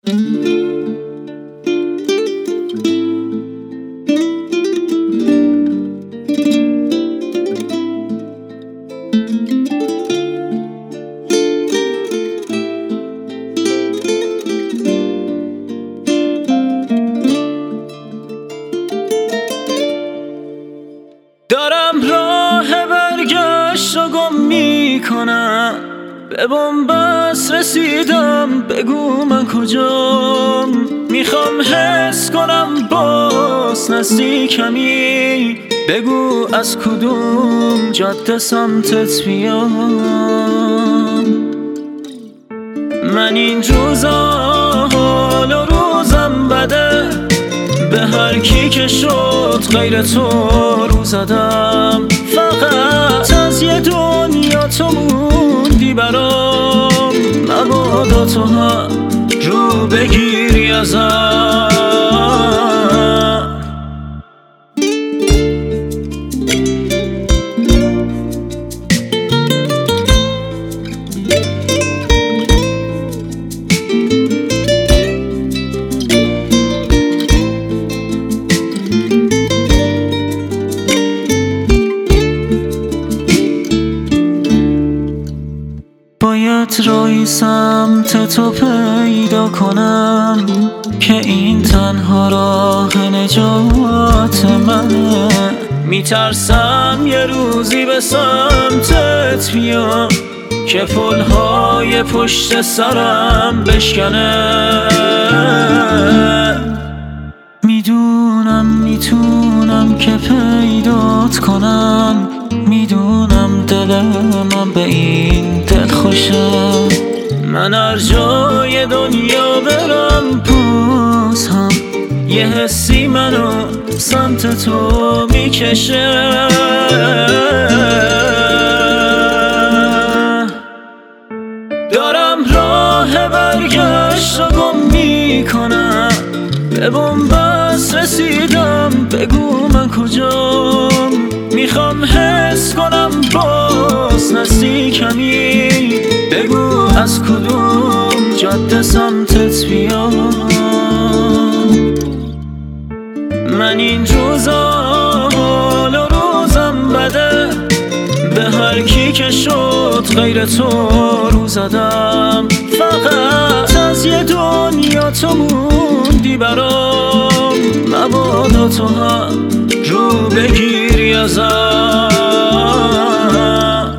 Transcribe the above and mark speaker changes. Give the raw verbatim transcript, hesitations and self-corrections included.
Speaker 1: دارم راه برگشت و گم میکنم، به بنبست رسیدم، بگو من کجام. میخوام حس کنم باز نزدیکمی، بگو از کدوم جاده سمتت بیام. من این روزا حال و روزم بده، به هر کی که شد غیر تو رو زدم. فقط از یه دنیا تو موندی برام، مبادا تو هم رو بگیری ازم. باید راهی سمت تو پیدا کنم که این تنها راه نجات منه. میترسم یه روزی به سمتت بیام که پلهای پشت سرم بشکنه. میدونم میتونم که پیدات کنم، میدونم دل من به این دل خوشه. من هر جای دنیا برم باز هم یه حسی منو سمت تو میکشه. دارم راه برگشت و گم میکنم، به بنبست رسیدم، بگو من کجام. میخوام حس کنم باز نزدیکمی، بگو از کدوم جاده سمتت بیام. من این روزا حال و روزم بده، به هر کی که شد غیر تو رو زدم. فقط از یه دنیا تو موندی برام، مبادا تو هم رو بگیری ازم.